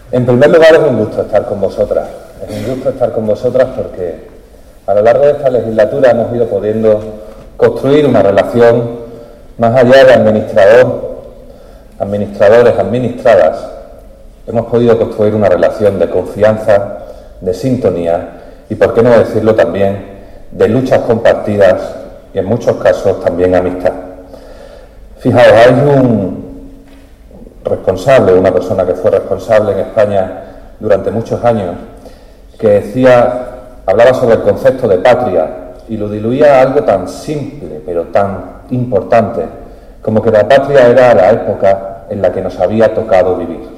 En primer lugar, es un gusto estar con vosotras. Es un gusto estar con vosotras porque a lo largo de esta legislatura hemos ido pudiendo construir una relación más allá de administradores, administradas. Hemos podido construir una relación de confianza, de sintonía y, por qué no decirlo también, de luchas compartidas y en muchos casos también amistad. Fijaos, hay un responsable, una persona que fue responsable en España durante muchos años, que hablaba sobre el concepto de patria y lo diluía a algo tan simple pero tan importante como que la patria era la época en la que nos había tocado vivir.